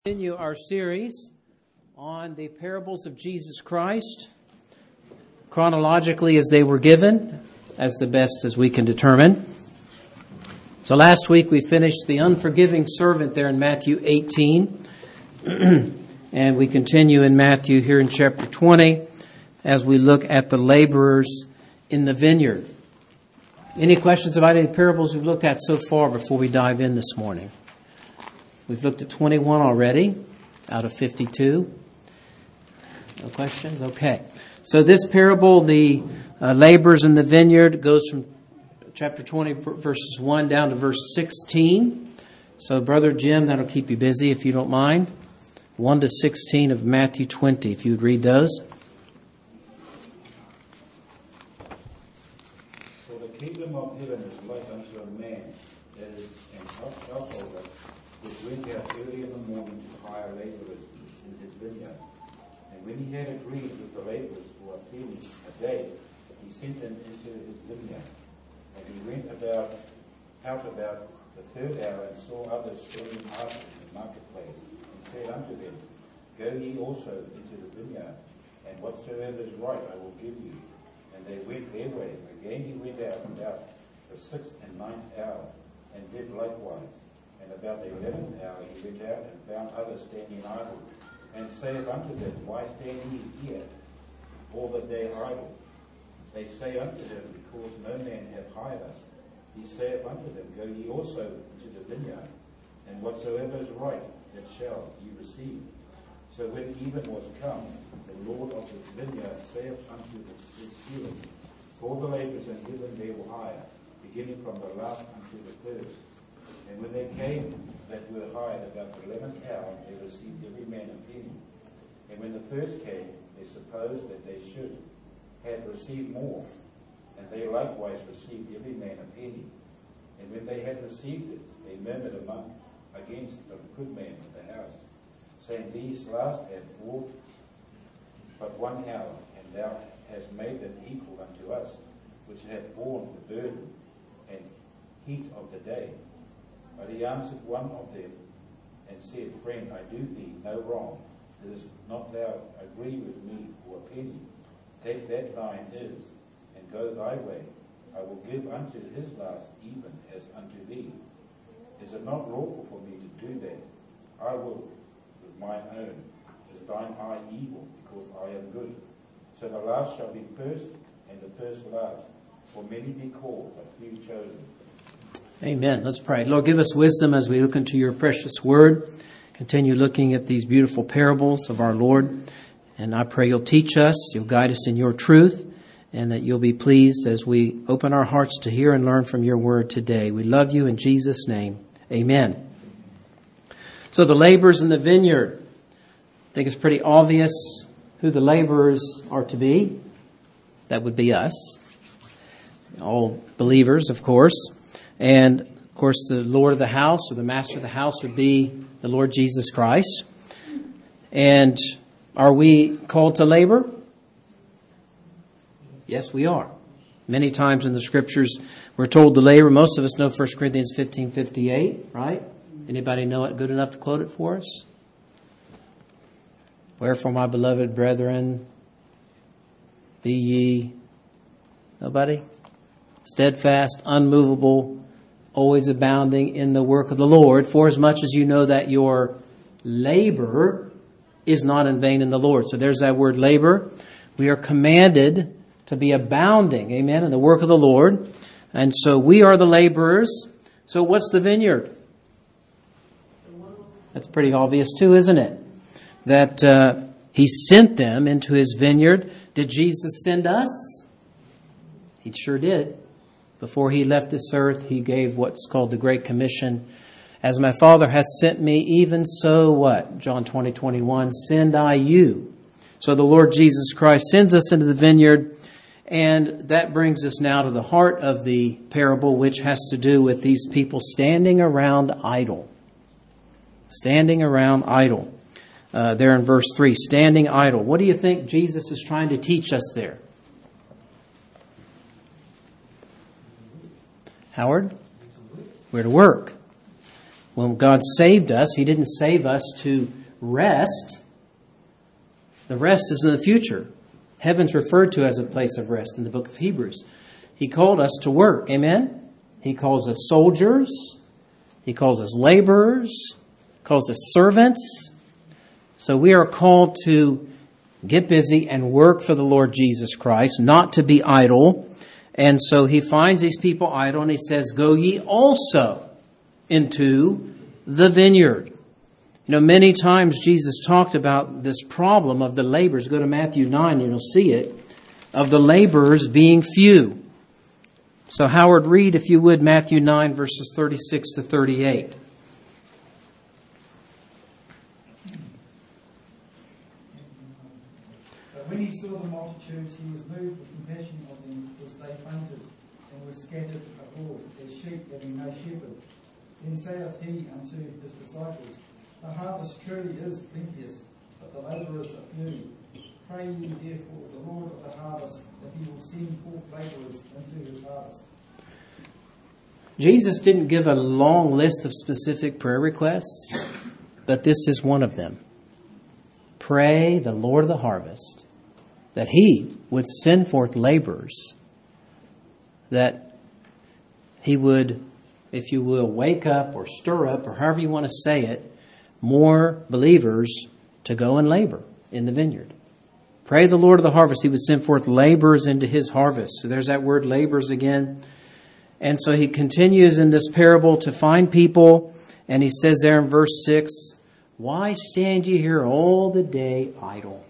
Continue our series on the parables of Jesus Christ, chronologically as they were given, as the best as we can determine. So last week we finished the unforgiving servant there in Matthew 18, and we continue in Matthew here in chapter 20 as we look at the laborers in the vineyard. Any questions about any parables we've looked at so far before we dive in this morning? We've looked at 21 already out of 52. No questions? Okay. So this parable, the laborers in the vineyard, goes from chapter 20, verses 1 down to verse 16. So Brother Jim, that'll keep you busy if you don't mind. 1 to 16 of Matthew 20, if you would read those. For the kingdom of heaven is like unto a man that is an householder, which went out early in the morning to hire laborers in his vineyard. And when he had agreed with the laborers for a penny a day, he sent them into his vineyard. And he went out about the third hour and saw others standing idle in the marketplace, and said unto them, Go ye also into the vineyard, and whatsoever is right I will give you. And they went their way. Again he went out about the 6th and 9th hour, and did likewise. And about the 11th hour he went out and found others standing idle, and saith unto them, Why stand ye here all the day idle? They say unto him, Because no man hath hired us. He saith unto them, Go ye also into the vineyard, and whatsoever is right, that shall ye receive. So when even was come, the Lord of the vineyard saith unto his steward, Call the laborers and give them their hire, beginning from the last unto the first. And when they came that were hired about the 11th hour, they received every man a penny. And when the first came, they supposed that they should have received more. And they likewise received every man a penny. And when they had received it, they murmured against the good man of the house, saying, These last have wrought but 1 hour, and thou hast made them equal unto us, which have borne the burden and heat of the day. But he answered one of them, and said, Friend, I do thee no wrong. Dost not thou agree with me for a penny? Take that thine is, and go thy way. I will give unto his last even as unto thee. Is it not lawful for me to do that? I will with mine own. Is thine eye evil, because I am good? So the last shall be first, and the first last. For many be called, but few chosen. Amen. Let's pray. Lord, give us wisdom as we look into your precious word. Continue looking at these beautiful parables of our Lord. And I pray you'll teach us, you'll guide us in your truth, and that you'll be pleased as we open our hearts to hear and learn from your word today. We love you in Jesus' name. Amen. So the laborers in the vineyard. I think it's pretty obvious who the laborers are to be. That would be us. All believers, of course. And, of course, the Lord of the house or the master of the house would be the Lord Jesus Christ. And are we called to labor? Yes, we are. Many times in the scriptures we're told to labor. Most of us know 1 Corinthians 15:58, right? Anybody know it good enough to quote it for us? Wherefore, my beloved brethren, be ye... Nobody? Steadfast, unmovable, always abounding in the work of the Lord, for as much as you know that your labor is not in vain in the Lord. So there's that word labor. We are commanded to be abounding, amen, in the work of the Lord. And so we are the laborers. So what's the vineyard? That's pretty obvious too, isn't it? That he sent them into his vineyard. Did Jesus send us? He sure did. Before he left this earth, he gave what's called the Great Commission. As my Father hath sent me, even so what? John 20:21, send I you. So the Lord Jesus Christ sends us into the vineyard. And that brings us now to the heart of the parable, which has to do with these people standing around idle. Standing around idle. There in verse 3, standing idle. What do you think Jesus is trying to teach us there? Howard? We're to work. When God saved us, He didn't save us to rest. The rest is in the future. Heaven's referred to as a place of rest in the book of Hebrews. He called us to work. Amen? He calls us soldiers. He calls us laborers. Calls us servants. So we are called to get busy and work for the Lord Jesus Christ, not to be idle. And so He finds these people idle and He says, go ye also into the vineyard. You know, many times Jesus talked about this problem of the laborers. Go to Matthew 9 and you'll see it, of the laborers being few. So Howard, read, if you would, Matthew 9 verses 36 to 38. But when He saw the multitudes, He was moved with compassion of them, because they fainted and were scattered abroad, as sheep having no shepherd. Then saith He unto His disciples, the harvest truly is plenteous, but the labourers are few. Pray ye therefore the Lord of the harvest, that He will send forth labourers into His harvest. Jesus didn't give a long list of specific prayer requests, but this is one of them. Pray the Lord of the harvest that He would send forth laborers, that He would, if you will, wake up or stir up, or however you want to say it, more believers to go and labor in the vineyard. Pray the Lord of the harvest He would send forth laborers into His harvest. So there's that word laborers again. And so He continues in this parable to find people, and He says there in verse 6, why stand ye here all the day idle?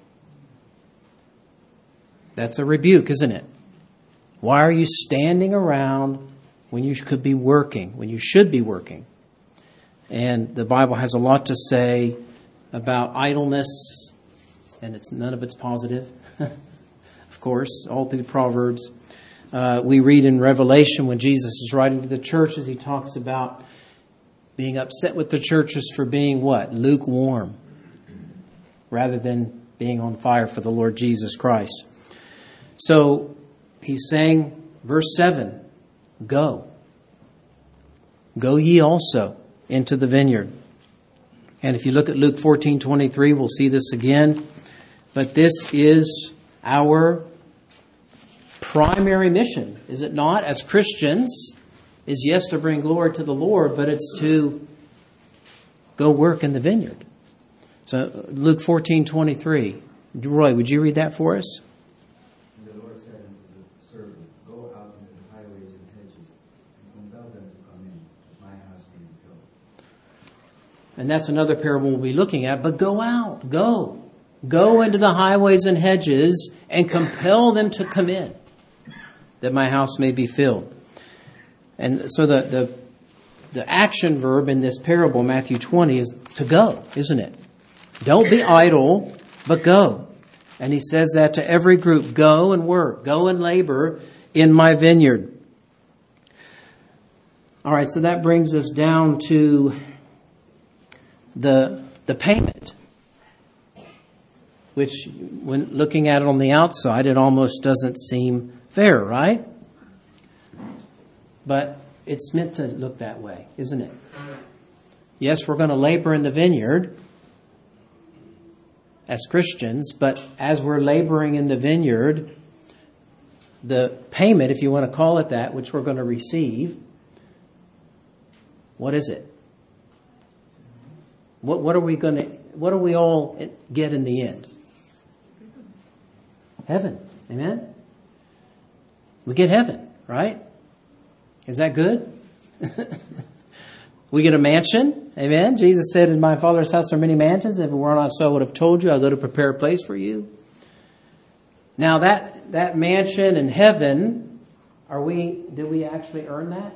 That's a rebuke, isn't it? Why are you standing around when you could be working, when you should be working? And the Bible has a lot to say about idleness, and none of it's positive, of course, all through Proverbs. We read in Revelation when Jesus is writing to the churches, He talks about being upset with the churches for being what? Lukewarm, rather than being on fire for the Lord Jesus Christ. So He's saying, verse 7, go. Go ye also into the vineyard. And if you look at Luke 14:23, we'll see this again. But this is our primary mission, is it not? As Christians, is yes to bring glory to the Lord, but it's to go work in the vineyard. So Luke 14:23. Roy, would you read that for us? And the Lord said unto the servant, go out into the highways and hedges, and compel them to come in, that my house may be filled. And that's another parable we'll be looking at. But go out, go. Go into the highways and hedges and compel them to come in, that my house may be filled. And so the action verb in this parable, Matthew 20, is to go, isn't it? Don't be idle, but go. And He says that to every group. Go and work. Go and labor in my vineyard. All right, so that brings us down to the payment, which, when looking at it on the outside, it almost doesn't seem fair, right? But it's meant to look that way, isn't it? Yes, we're going to labor in the vineyard as Christians, but as we're laboring in the vineyard, the payment, if you want to call it that, which we're going to receive, what is it? What are we all get in the end? Heaven. Amen? We get heaven, right? Is that good? We get a mansion. Amen? Jesus said, in my Father's house are many mansions. If it were not so, I would have told you. I'll go to prepare a place for you. Now that mansion in heaven, did we actually earn that?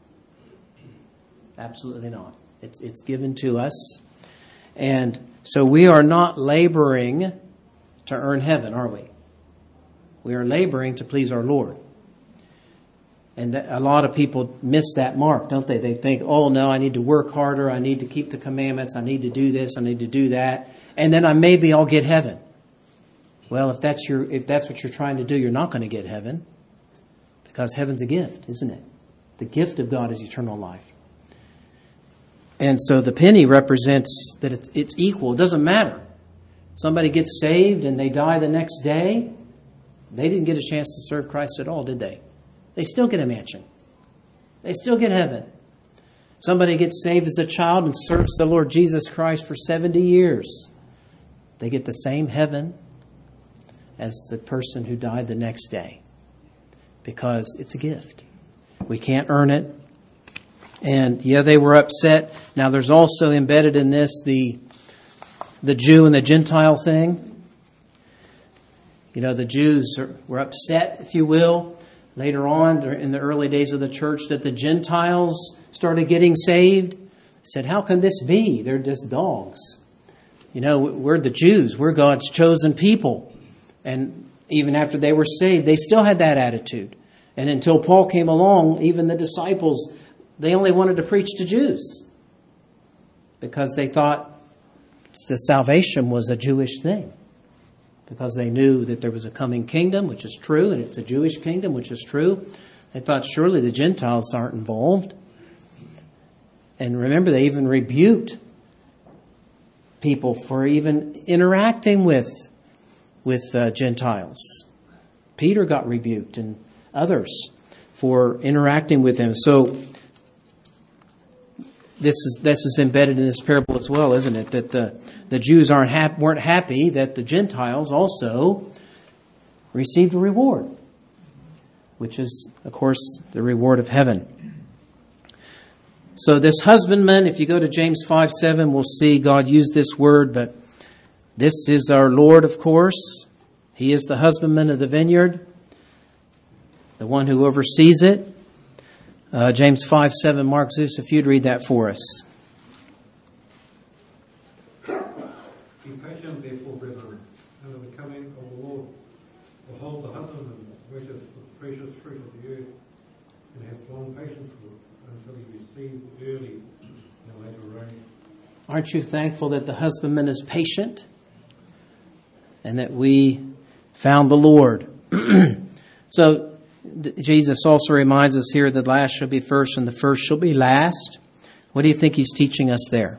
Absolutely not. It's given to us. And so we are not laboring to earn heaven, are we? We are laboring to please our Lord. And a lot of people miss that mark, don't they? They think, oh no, I need to work harder. I need to keep the commandments. I need to do this. I need to do that. And then maybe I'll get heaven. Well, if that's what you're trying to do, you're not going to get heaven, because heaven's a gift, isn't it? The gift of God is eternal life. And so the penny represents that it's equal. It doesn't matter. Somebody gets saved and they die the next day. They didn't get a chance to serve Christ at all, did they? They still get a mansion. They still get heaven. Somebody gets saved as a child and serves the Lord Jesus Christ for 70 years. They get the same heaven as the person who died the next day, because it's a gift. We can't earn it. And yeah, they were upset. Now there's also embedded in this the Jew and the Gentile thing. You know, the Jews were upset, if you will, later on in the early days of the church, that the Gentiles started getting saved. They said, how can this be? They're just dogs. You know, we're the Jews. We're God's chosen people. And even after they were saved, they still had that attitude. And until Paul came along, even the disciples, they only wanted to preach to Jews because they thought the salvation was a Jewish thing. Because they knew that there was a coming kingdom, which is true, and it's a Jewish kingdom, which is true. They thought surely the Gentiles aren't involved. And remember, they even rebuked people for even interacting with Gentiles. Peter got rebuked and others for interacting with him. So this is embedded in this parable as well, isn't it? That the Jews weren't happy that the Gentiles also received a reward, which is, of course, the reward of heaven. So this husbandman, if you go to James 5:7, we'll see God use this word, but this is our Lord, of course. He is the husbandman of the vineyard, the one who oversees it. James 5:7, Mark Zeus, if you'd read that for us. Be patient, therefore, brethren, under the coming of the Lord. Behold, the husbandman waiteth for the precious fruit of the earth, and hath long patience for it, until he receive early and later rain. Aren't you thankful that the husbandman is patient and that we found the Lord? So Jesus also reminds us here that last shall be first and the first shall be last. What do you think he's teaching us there?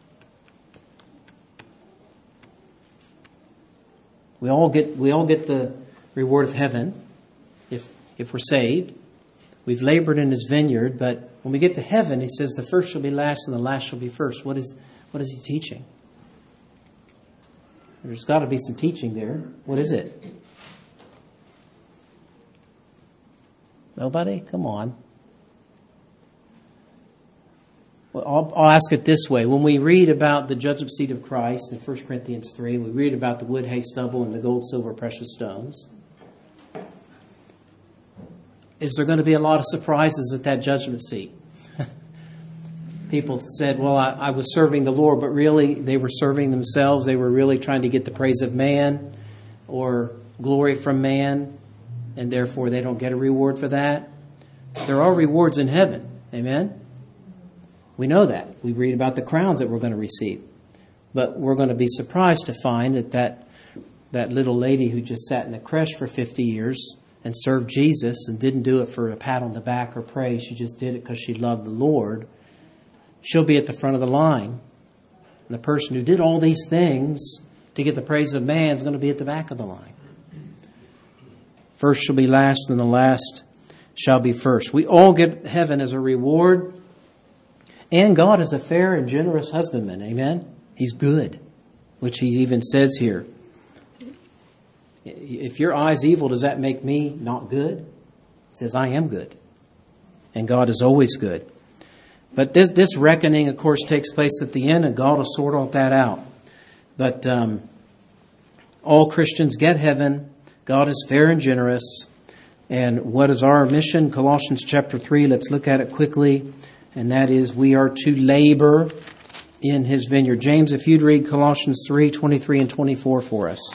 We all get the reward of heaven if we're saved. We've labored in his vineyard, but when we get to heaven, he says the first shall be last and the last shall be first. What is he teaching? There's got to be some teaching there. What is it? Nobody? Come on. Well, I'll ask it this way. When we read about the judgment seat of Christ in 1 Corinthians 3, we read about the wood, hay, stubble, and the gold, silver, precious stones. Is there going to be a lot of surprises at that judgment seat? People said, well, I was serving the Lord, but really they were serving themselves. They were really trying to get the praise of man or glory from man, and therefore they don't get a reward for that. There are rewards in heaven. Amen? We know that. We read about the crowns that we're going to receive. But we're going to be surprised to find that little lady who just sat in a creche for 50 years and served Jesus and didn't do it for a pat on the back or praise. She just did it because she loved the Lord. She'll be at the front of the line. And the person who did all these things to get the praise of man is going to be at the back of the line. First shall be last, and the last shall be first. We all get heaven as a reward. And God is a fair and generous husbandman. Amen? He's good, which he even says here. If your eye's evil, does that make me not good? He says, I am good. And God is always good. But this reckoning, of course, takes place at the end, and God will sort all that out. But all Christians get heaven. God is fair and generous. And what is our mission? Colossians chapter 3, let's look at it quickly. And that is, we are to labor in his vineyard. James, if you'd read Colossians 3, 23 and 24 for us.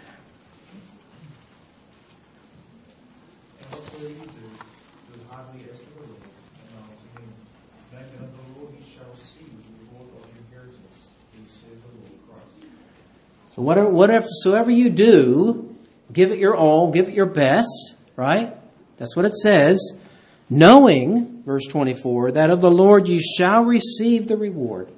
So whatsoever you do, give it your all, give it your best, right? That's what it says. knowing, verse 24, that of the Lord you shall receive the reward.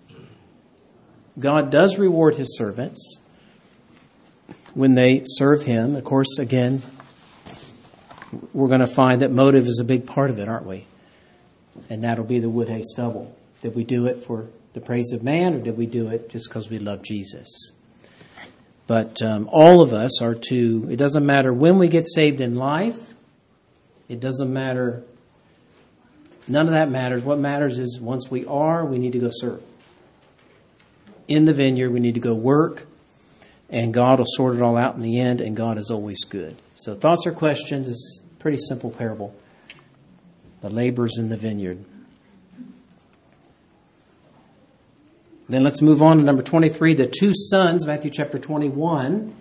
God does reward His servants when they serve Him. Of course, again, we're going to find that motive is a big part of it, aren't we? And that'll be the wood, hay, stubble. Did we do it for the praise of man, or did we do it just because we love Jesus? But all of us are to, it doesn't matter when we get saved in life. It doesn't matter. None of that matters. What matters is once we need to go serve. In the vineyard, we need to go work, and God will sort it all out in the end, and God is always good. So thoughts or questions? It's a pretty simple parable. The laborers in the vineyard. Then let's move on to number 23, the two sons, Matthew chapter 21.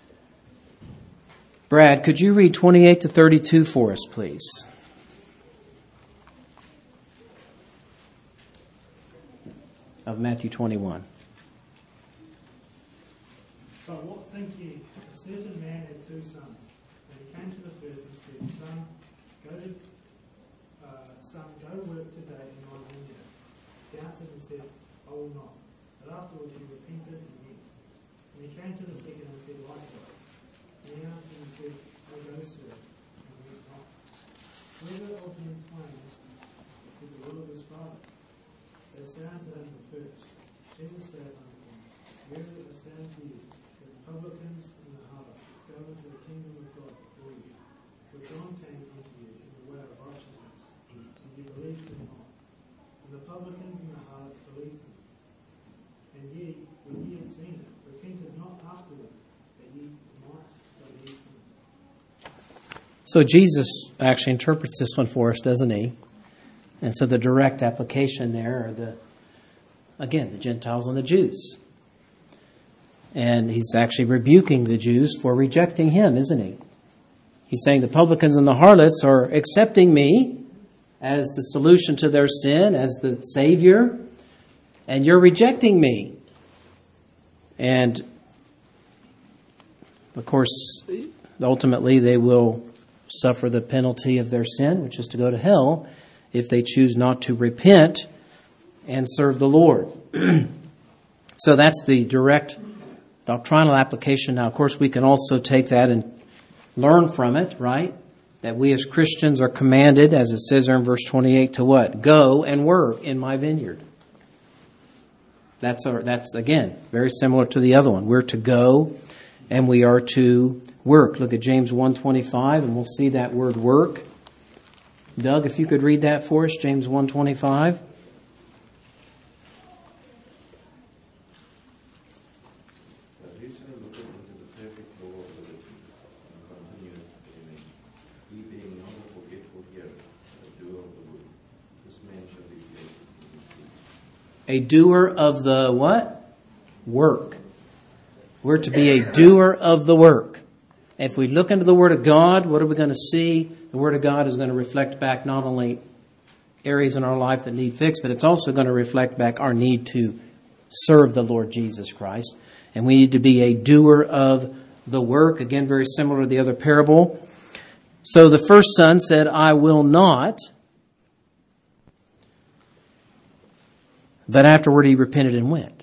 Brad, could you read 28 to 32 for us, please? Of Matthew 21. But what think ye? A certain man had two sons. And he came to the first and said, Son, go work today in my vineyard. He answered and said, I will not. But afterwards he repented and went. And he came to the second and said likewise. And he answered and said, I go, sir, and went not. Whoever of them twain did the will of his father? They say unto him the first. Jesus said unto them, Verily I say unto you, that the publicans and the harlots go into the kingdom of God before you. For John came unto you in the way of righteousness, and you believed him not. And the publicans and the harlots believed him. And ye, when ye had seen it, repented not afterward, that ye might believe him. So Jesus actually interprets this one for us, doesn't he? And so the direct application there are the Gentiles and the Jews. And he's actually rebuking the Jews for rejecting him, isn't he? He's saying the publicans and the harlots are accepting me as the solution to their sin, as the Savior, and you're rejecting me. And, of course, ultimately they will suffer the penalty of their sin, which is to go to hell, if they choose not to repent and serve the Lord. So that's the direct doctrinal application. Now, of course, we can also take that and learn from it, right? That we as Christians are commanded, as it says there in verse 28, to what? Go and work in my vineyard. That's again, very similar to the other one. We're to go and we are to work. Look at James 1:25 and we'll see that word work. Doug, if you could read that for us, James 1:25. A doer of the what? Work. We're to be a doer of the work. If we look into the Word of God, what are we going to see? The Word of God is going to reflect back not only areas in our life that need fixed, but it's also going to reflect back our need to serve the Lord Jesus Christ. And we need to be a doer of the work. Again, very similar to the other parable. So the first son said, I will not. But afterward he repented and went.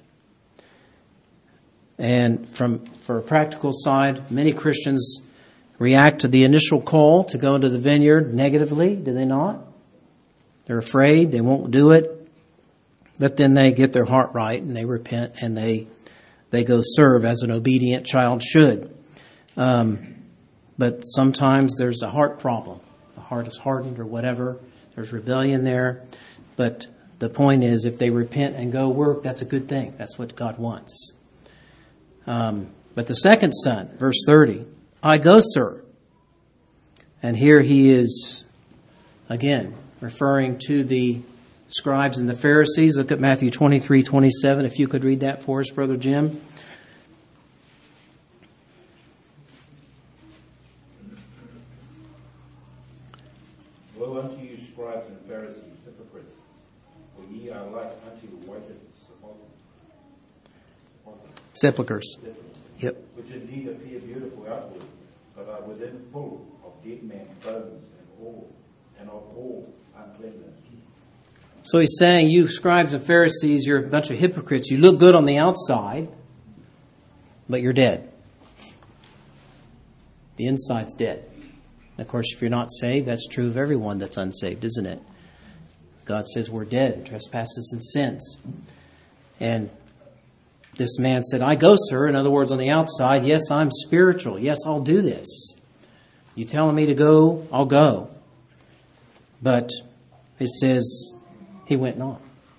And for a practical side, many Christians react to the initial call to go into the vineyard negatively, do they not? They're afraid, they won't do it. But then they get their heart right and they repent and they go serve as an obedient child should. But sometimes there's a heart problem. The heart is hardened or whatever. There's rebellion there. But the point is, if they repent and go work, that's a good thing. That's what God wants. But the second son, verse 30, I go, sir. And here he is, again, referring to the scribes and the Pharisees. Look at Matthew 23:27. If you could read that for us, Brother Jim. Woe unto you, scribes and Pharisees, hypocrites, for ye are like unto the whited Sepulchres. Yep. Which indeed appear beautiful outward, but are within full of dead men's bones and all and of all uncleanness. So he's saying, you scribes and Pharisees, you're a bunch of hypocrites. You look good on the outside, but you're dead. The inside's dead. And of course, if you're not saved, that's true of everyone that's unsaved, isn't it? God says we're dead in trespasses and sins. And this man said, I go, sir. In other words, on the outside, yes, I'm spiritual. Yes, I'll do this. You telling me to go, I'll go. But it says he went not.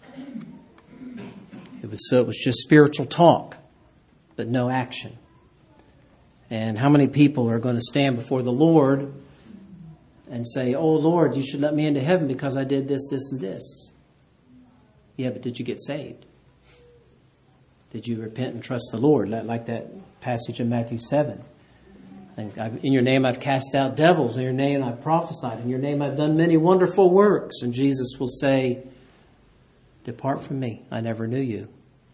It was just spiritual talk, but no action. And how many people are going to stand before the Lord and say, oh, Lord, you should let me into heaven because I did this, this, and this. Yeah, but did you get saved? Did you repent and trust the Lord? Like that passage in Matthew 7. And in your name I've cast out devils. In your name I've prophesied. In your name I've done many wonderful works. And Jesus will say, depart from me. I never knew you.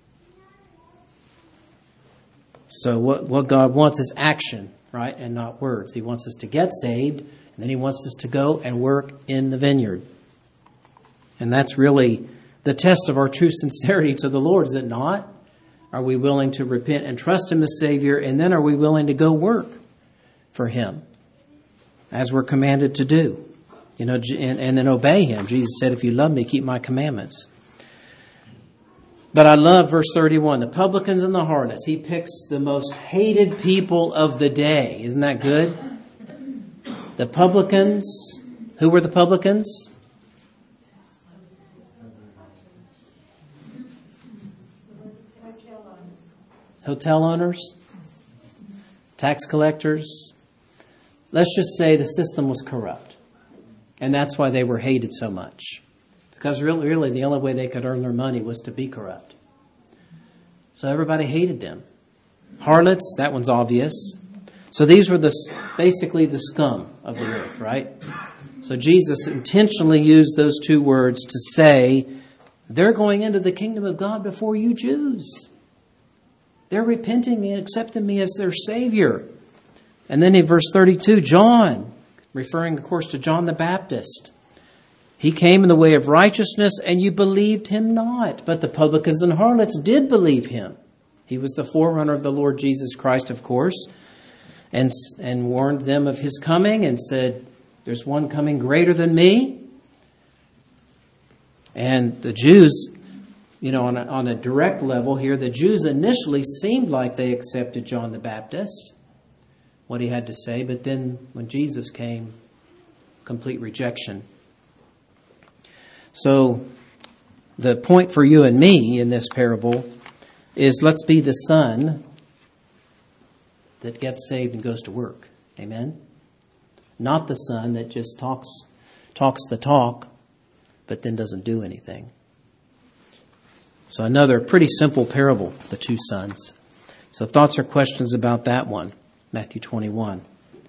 So what God wants is action, right? And not words. He wants us to get saved. And then he wants us to go and work in the vineyard. And that's really the test of our true sincerity to the Lord, is it not? Are we willing to repent and trust him as Savior? And then are we willing to go work for him as we're commanded to do? You know, and then obey him. Jesus said, if you love me, keep my commandments. But I love verse 31, the publicans and the harlots. He picks the most hated people of the day. Isn't that good? The publicans. Who were the publicans? Hotel owners, tax collectors. Let's just say the system was corrupt. And that's why they were hated so much. Because really the only way they could earn their money was to be corrupt. So everybody hated them. Harlots, that one's obvious. So these were basically the scum of the earth, right? So Jesus intentionally used those two words to say, they're going into the kingdom of God before you Jews. They're repenting and accepting me as their Savior. And then in verse 32, John, referring, of course, to John the Baptist. He came in the way of righteousness, and you believed him not. But the publicans and harlots did believe him. He was the forerunner of the Lord Jesus Christ, of course, and warned them of his coming and said, there's one coming greater than me. And the Jews, you know, on a direct level here, the Jews initially seemed like they accepted John the Baptist, what he had to say. But then when Jesus came, complete rejection. So the point for you and me in this parable is let's be the son that gets saved and goes to work. Amen? Not the son that just talks the talk, but then doesn't do anything. So another pretty simple parable, the two sons. So thoughts or questions about that one, Matthew 21?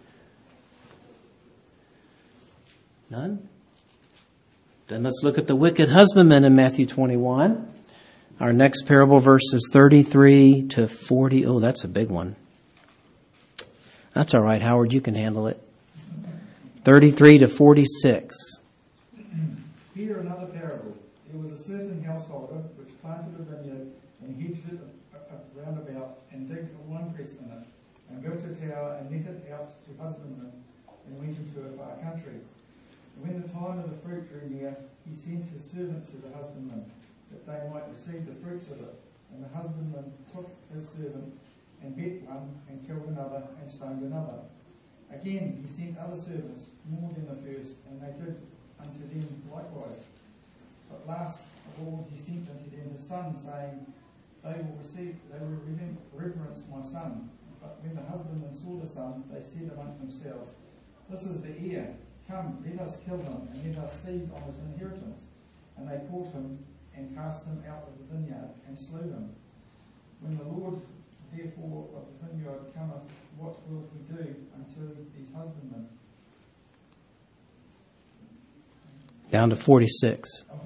None? Then let's look at the wicked husbandman in Matthew 21. Our next parable, verses 33 to 40. Oh, that's a big one. That's all right, Howard. You can handle it. 33 to 46. Here another parable. There was a certain householder which planted a vineyard and hedged it round about and digged a winepress in it and built a tower and let it out to husbandmen and went into a far country. And when the time of the fruit drew near, he sent his servant to the husbandmen that they might receive the fruits of it. And the husbandman took his servant and beat one and killed another and stoned another. Again he sent other servants more than the first, and they did unto them likewise. But last of all he sent unto them his son, saying, They will reverence my son. But when the husbandmen saw the son, they said among themselves, This is the heir. Come, let us kill him, and let us seize on his inheritance. And they caught him and cast him out of the vineyard and slew him. When the Lord therefore of the vineyard cometh, what will he do unto these husbandmen? Down to 46.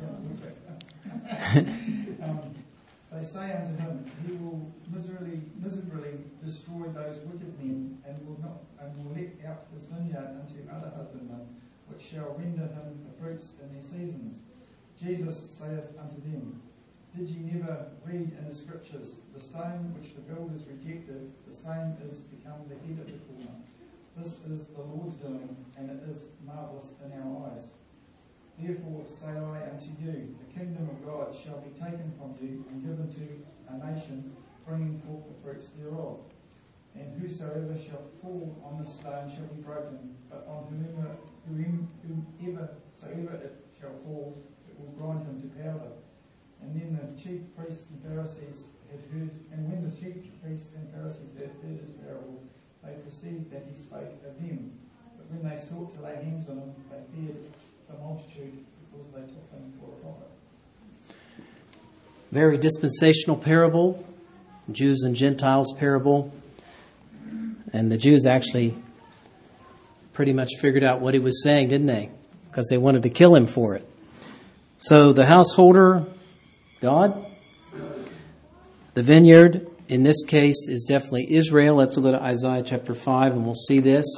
They say unto him, He will miserably destroy those wicked men, and will let out his vineyard unto other husbandmen, which shall render him the fruits in their seasons. Jesus saith unto them, Did ye never read in the Scriptures, the stone which the builders rejected, the same is become the head of the corner. This is the Lord's doing, and it is marvellous in our eyes. Therefore say I unto you, the kingdom of God shall be taken from you and given to a nation, bringing forth the fruits thereof. And whosoever shall fall on the stone shall be broken, but on whomsoever it shall fall, it will grind him to powder. And then the chief priests and Pharisees had heard, and when the chief priests and Pharisees had heard his parable, they perceived that he spake of them. But when they sought to lay hands on him, they feared the multitude, because they took him for a prophet. Very dispensational parable, Jews and Gentiles parable. And the Jews actually pretty much figured out what he was saying, didn't they? Because they wanted to kill him for it. So the householder, God. The vineyard, in this case, is definitely Israel. Let's look at Isaiah chapter 5 and we'll see this.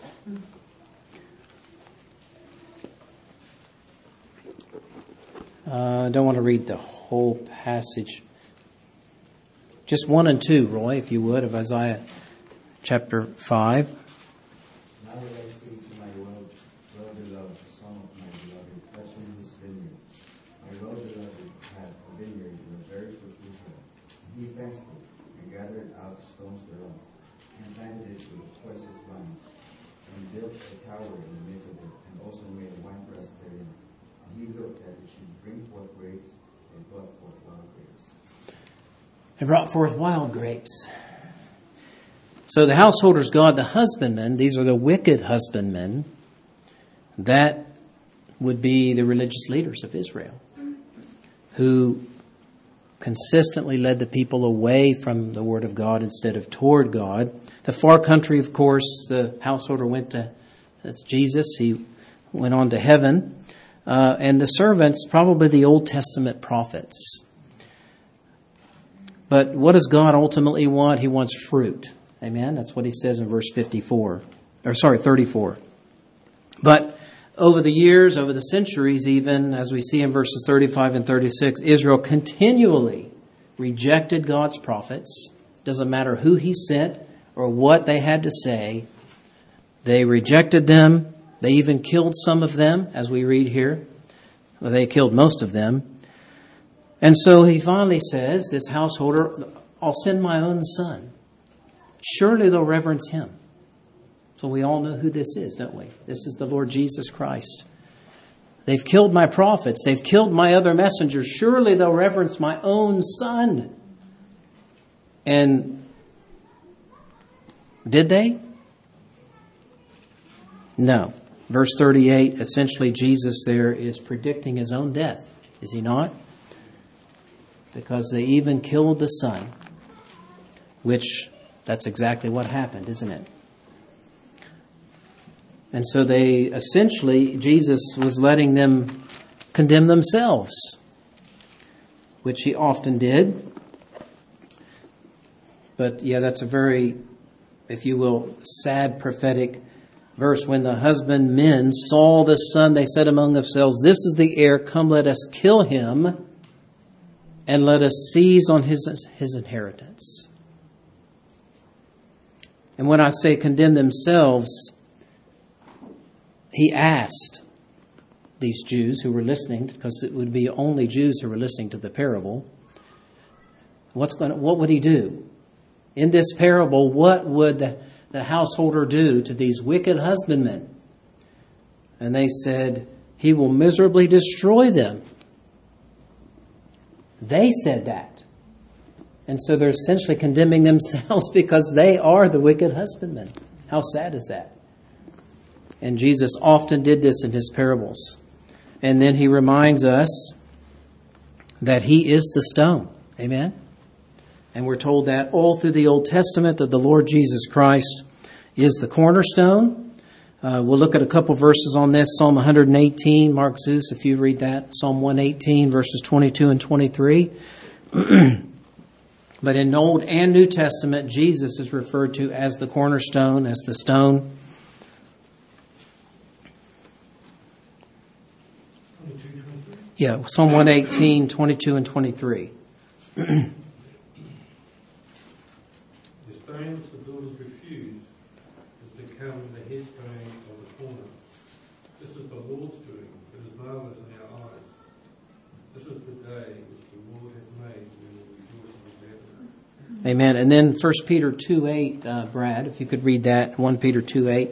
I don't want to read the whole passage. Just 1 and 2, Roy, if you would, of Isaiah chapter 5. Now will I say to my well-beloved son of my beloved, touching his vineyard. My well-beloved had a vineyard in a very fruitful hill. He fenced it, and gathered out stones thereof, and planted it with the choicest vines, and built a tower in the midst of it, and also made a winepress therein. And he looked that it should bring forth grapes, and brought forth wild grapes. And brought forth wild grapes. So the householder's God, the husbandman, these are the wicked husbandmen. That would be the religious leaders of Israel, who consistently led the people away from the Word of God instead of toward God. The far country, of course, the householder went to, that's Jesus, he went on to heaven. And the servants, probably the Old Testament prophets. But what does God ultimately want? He wants fruit. Amen? That's what he says in verse 34. 34. But over the years, over the centuries even, as we see in verses 35 and 36, Israel continually rejected God's prophets. Doesn't matter who he sent or what they had to say. They rejected them. They even killed some of them, as we read here. Well, they killed most of them. And so he finally says, this householder, I'll send my own son. Surely they'll reverence him. So we all know who this is, don't we? This is the Lord Jesus Christ. They've killed my prophets. They've killed my other messengers. Surely they'll reverence my own son. And did they? No. Verse 38, essentially Jesus there is predicting his own death. Is he not? Because they even killed the son, which that's exactly what happened, isn't it? And so they essentially, Jesus was letting them condemn themselves, which he often did. But yeah, that's a very, if you will, sad prophetic verse. When the husbandmen saw the son, they said among themselves, this is the heir, come let us kill him and let us seize on his inheritance. And when I say condemn themselves, he asked these Jews who were listening, because it would be only Jews who were listening to the parable, what would he do? In this parable, what would the householder do to these wicked husbandmen? And they said, he will miserably destroy them. They said that. And so they're essentially condemning themselves because they are the wicked husbandmen. How sad is that? And Jesus often did this in his parables. And then he reminds us that he is the stone. Amen? And we're told that all through the Old Testament, that the Lord Jesus Christ is the cornerstone. We'll look at a couple verses on this. Psalm 118, Mark Zeus, if you read that. Psalm 118, verses 22 and 23. But in Old and New Testament, Jesus is referred to as the cornerstone, as the stone. Yeah, Psalm 118, 22 and 23. The stones the builders refused has become the headstone of the corner. This is the Lord's doing. It is marvelous in our eyes. This is the day which the Lord hath made. We will rejoice and be glad in it. Amen. And then 1 Peter 2:8, Brad, if you could read that, 1 Peter 2:8.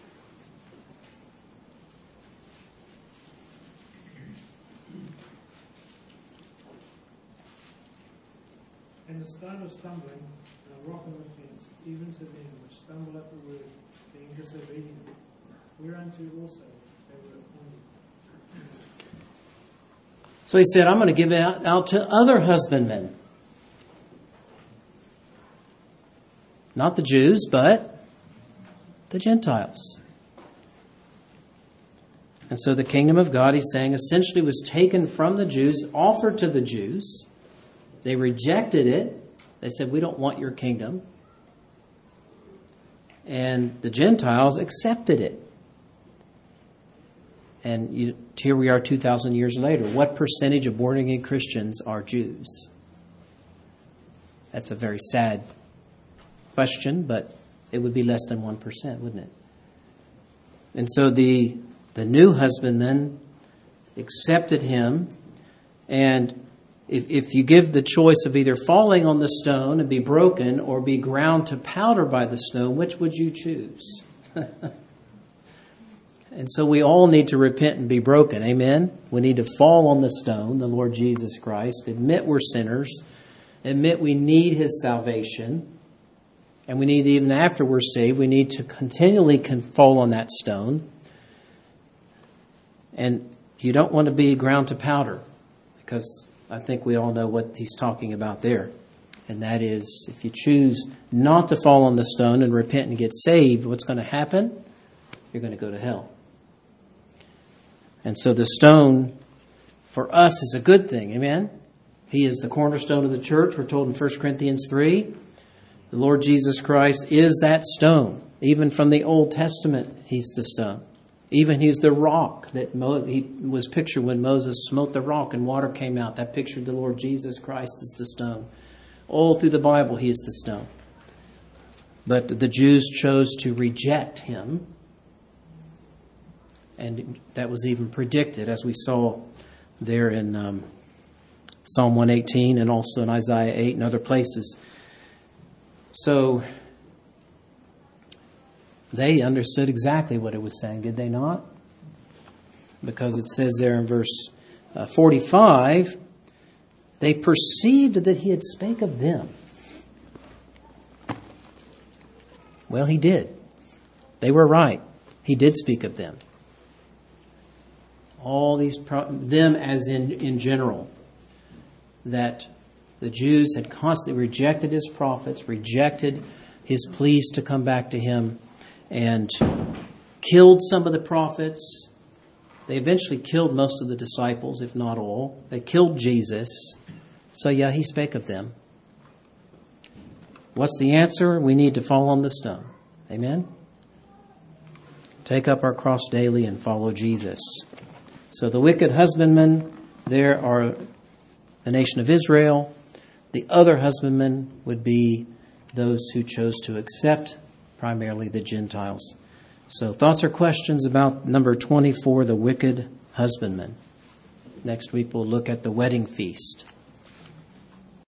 And the stone of stumbling and a rock of offence, even to them which stumble at the word, being disobedient, whereunto also they were appointed. So he said, I'm going to give it out to other husbandmen. Not the Jews, but the Gentiles. And so the kingdom of God, he's saying, essentially was taken from the Jews, offered to the Jews. They rejected it. They said, we don't want your kingdom. And the Gentiles accepted it. And here we are 2,000 years later. What percentage of born-again Christians are Jews? That's a very sad question, but it would be less than 1%, wouldn't it? And so the new husbandman accepted him, and if you give the choice of either falling on the stone and be broken or be ground to powder by the stone, which would you choose? And so we all need to repent and be broken. Amen? We need to fall on the stone, the Lord Jesus Christ, admit we're sinners, admit we need His salvation, and we need, even after we're saved, we need to continually fall on that stone. And you don't want to be ground to powder, because I think we all know what he's talking about there. And that is, if you choose not to fall on the stone and repent and get saved, what's going to happen? You're going to go to hell. And so the stone for us is a good thing. Amen? He is the cornerstone of the church. We're told in 1 Corinthians 3. The Lord Jesus Christ is that stone. Even from the Old Testament, He's the stone. Even He's the rock that he was pictured when Moses smote the rock and water came out. That pictured the Lord Jesus Christ as the stone. All through the Bible, He is the stone. But the Jews chose to reject Him. And that was even predicted, as we saw there in Psalm 118 and also in Isaiah 8 and other places. So they understood exactly what it was saying, did they not? Because it says there in verse 45, they perceived that He had spake of them. Well, He did. They were right. He did speak of them. All these, them as in general, that the Jews had constantly rejected His prophets, rejected His pleas to come back to Him, and killed some of the prophets. They eventually killed most of the disciples, if not all. They killed Jesus. So yeah, He spake of them. What's the answer? We need to fall on the stone. Amen? Take up our cross daily and follow Jesus. So the wicked husbandmen, there are the nation of Israel. The other husbandmen would be those who chose to accept primarily the Gentiles. So thoughts or questions about number 24, the wicked husbandman. Next week we'll look at the wedding feast.